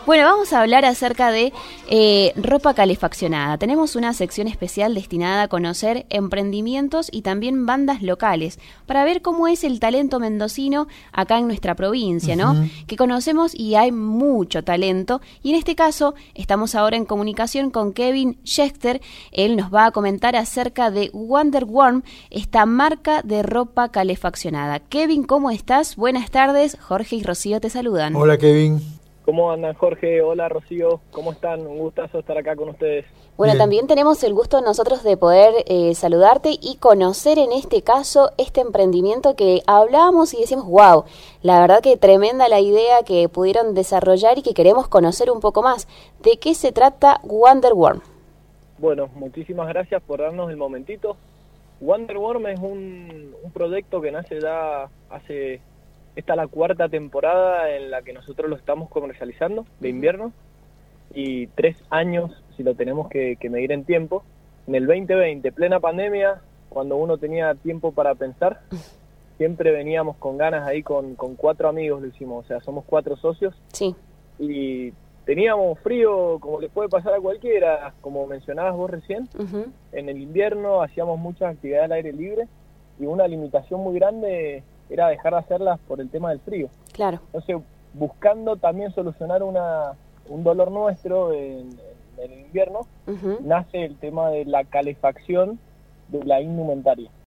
Bueno, vamos a hablar acerca de ropa calefaccionada. Tenemos una sección especial destinada a conocer emprendimientos y también bandas locales, para ver cómo es el talento mendocino acá en nuestra provincia, ¿no? Que conocemos y hay mucho talento. Y en este caso, estamos ahora en comunicación con Kevin Schechter. Él nos va a comentar acerca de Wonderworm, esta marca de ropa calefaccionada. Kevin, ¿cómo estás? Buenas tardes. Jorge y Rocío te saludan. Hola, Kevin. ¿Cómo andan, Jorge? Hola, Rocío. ¿Cómo están? Un gustazo estar acá con ustedes. Bueno, Bien. También tenemos el gusto nosotros de poder saludarte y conocer en este caso este emprendimiento que hablábamos y decimos, wow, la verdad que tremenda la idea que pudieron desarrollar y que queremos conocer un poco más. ¿De qué se trata Wonderworm? Bueno, muchísimas gracias por darnos el momentito. Wonderworm es un proyecto que nace ya hace... Esta es la cuarta temporada en la que nosotros lo estamos comercializando, de invierno, y 3 años, si lo tenemos que medir en tiempo. En el 2020, plena pandemia, cuando uno tenía tiempo para pensar, siempre veníamos con ganas ahí con 4 amigos, lo hicimos, o sea, somos 4 socios. Sí. Y teníamos frío, como le puede pasar a cualquiera, como mencionabas vos recién. En el invierno hacíamos muchas actividades al aire libre, y una limitación muy grande era dejar de hacerlas por el tema del frío. Claro. Entonces, buscando también solucionar un dolor nuestro en el invierno, nace el tema de la calefacción de la indumentaria.